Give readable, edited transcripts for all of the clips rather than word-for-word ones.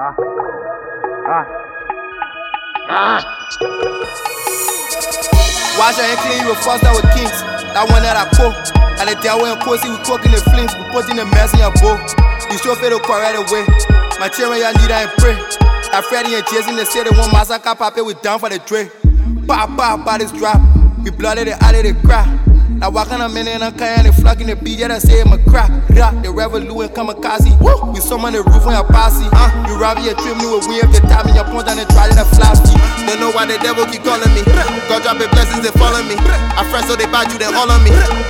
Wash your hand clean, you a foster with kings. That one that I cook. And the day when cozy, we cooking the flames. We putting the mess in your bowl. You sure feel the car right away. My children, y'all need and pray. I Freddy and Jason, they say they want massacre, papa, we down for the tray. Pop, bodies drop. We blooded it out of the crowd. Now walking a minute and I'm carrying the flock in the beat, yeah, I say I'm a crack. The revolute and kamikaze. We summon the roof on your posse. You rob your trim, you a wave the time in your point and they try to flash. Don't know why the devil keep calling me. God drop the blessings, they follow me. I friends so they bad you, they all on me.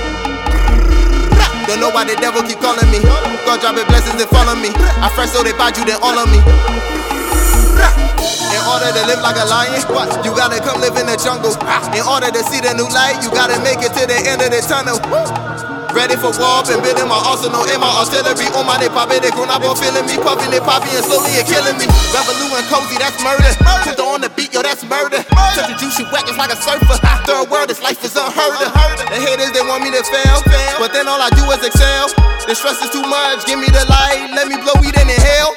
Don't know why the devil keep calling me. God drop the blessings, they follow me. I friends so they bad you, they all on me. In order to live like a lion, you gotta come live in the jungle. In order to see the new light, you gotta make it to the end of the tunnel. Ready for war, been building my arsenal and my artillery. On my they poppin', they grown up on feeling me. Puffin' they poppin' and slowly and killing me. Revolute and cozy, that's murder. Put on the beat, yo, that's murder. Touch the juice, you whack, it's like a surfer. Third world, this life is unheard of. The haters, they want me to fail, but then all I do is excel. The stress is too much, give me the light, let me blow weed and inhale.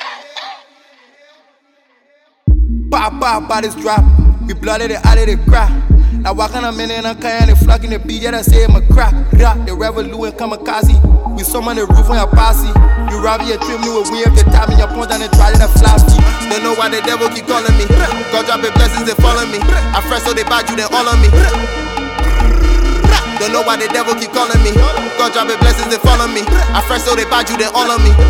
Pop, bodies drop. We blooded it out of the crowd. Now walking a minute and I'm carrying the flock in the beat, yeah, I say I'm a crack. The revolute and kamikaze. We summon the roof on your posse. You rob your trim, you a wave the time in your point and they try to flash. Don't know why the devil keep calling me. God drop the blessings, they follow me. I friends so they bad you, they all on me. Don't know why the devil keep calling me. God drop the blessings, they follow me. I friends so they bad you, they all on me.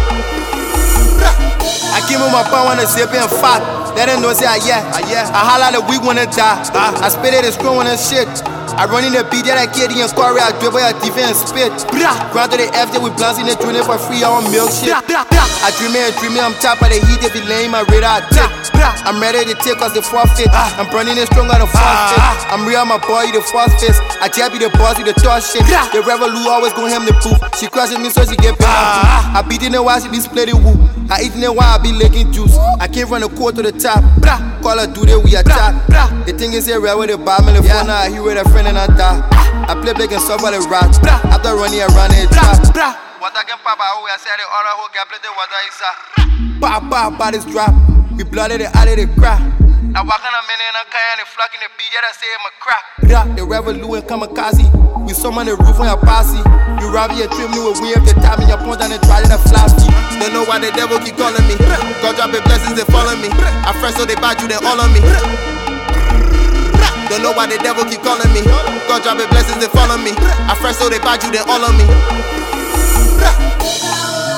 I came with my power and a zip and fat. They didn't know say yeah. I holla the weak wanna die. I spit it and screw on and shit. I run in the beat that I get in Corey, I dribble a defense spit. Run to the F that we blast in the joint for free on milk shit. I dream it, I'm top of the heat, if you lame, my radar tick. I'm ready to take cause the forfeit. I'm burning it strong on the forfeit. I'm real, my boy, you the first fist. I jab you the boss, you the toss shit. The revolute always gon' hem the poof. She crushes me so she get paid. I beat in the while she be splitting woo. I eat in the while I be licking juice. I came from the court to the top. Call her duty, we attack. The thing is here, right with the bomb in the phone. Now I hear with a friend and I die. I play black and soft for the rap. After running around it trap. What I can pop out, I said the other whole gap, the water is pop, bodies drop. We blooded it out of the crowd. Now walking a minute and I'm carrying the flock in the beat, yeah, I say I'm a crack. The revolute and kamikaze. We summon the roof on your posse. You rob your trim, you a wave the time in your point and they try to flash. Don't know why the devil keep calling me. God drop the blessings, they follow me. I friends so they bad you, they all on me. Don't know why the devil keep calling me. God drop the blessings, they follow me. I friends so they bad you, they all on me.